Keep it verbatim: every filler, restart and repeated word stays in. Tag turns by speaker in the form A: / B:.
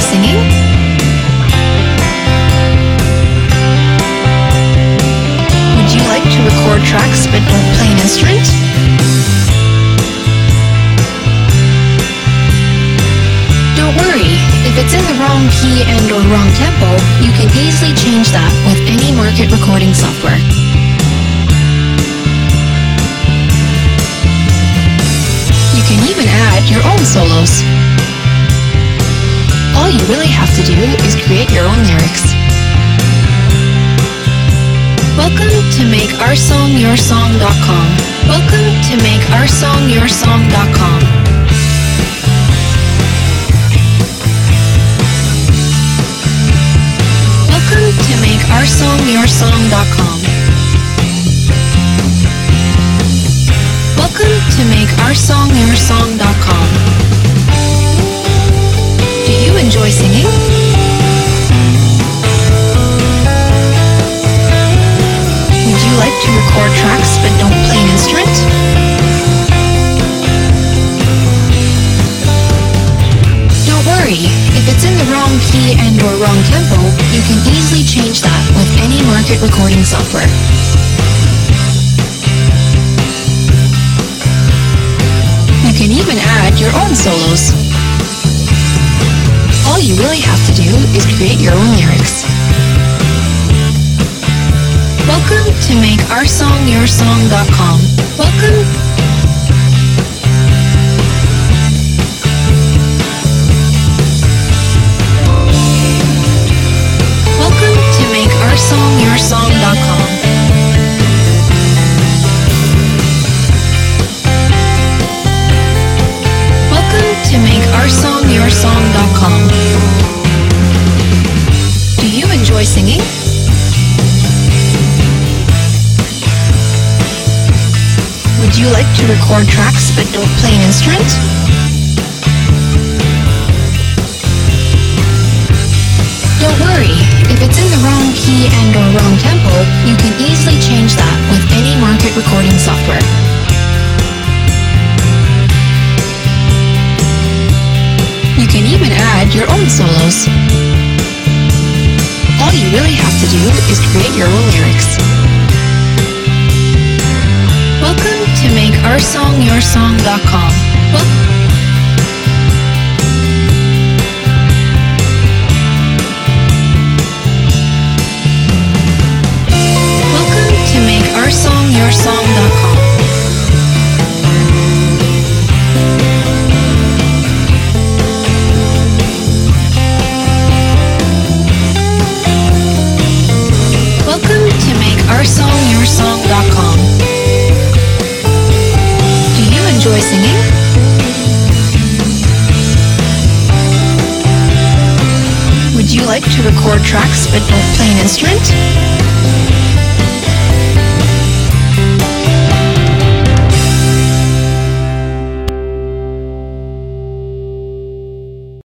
A: singing? Would you like to record tracks but don't play an instrument? Don't worry, if it's in the wrong key and or wrong tempo, you can easily change that with any market recording software. You can even add your own solos. All you really have to do is create your own lyrics. Welcome to make our song your song dot com. Welcome to make our song your song dot com. Welcome to make our song your song dot com. Welcome to make our song your song dot com. Do you enjoy singing? Would you like to record tracks but don't play an instrument? Don't worry, if it's in the wrong key and or wrong tempo, you can easily change that with any market recording software. You can even add your own solos. All you really have to do is create your own lyrics. Welcome to make our song your song dot com. Welcome. Welcome to make our song your song dot com. Welcome to make our song your song dot com. Do you enjoy singing? Would you like to record tracks but don't play an instrument? Don't worry, if it's in the wrong key and or wrong tempo, you can easily change that with any market recording software. You can even add your own solos. All you really have to do is create your own lyrics. Welcome to make our song your song dot com. Wel- Welcome to make our song your song dot com. Welcome to make our song your song dot com. Do you enjoy singing? Would you like to record tracks but don't play an instrument?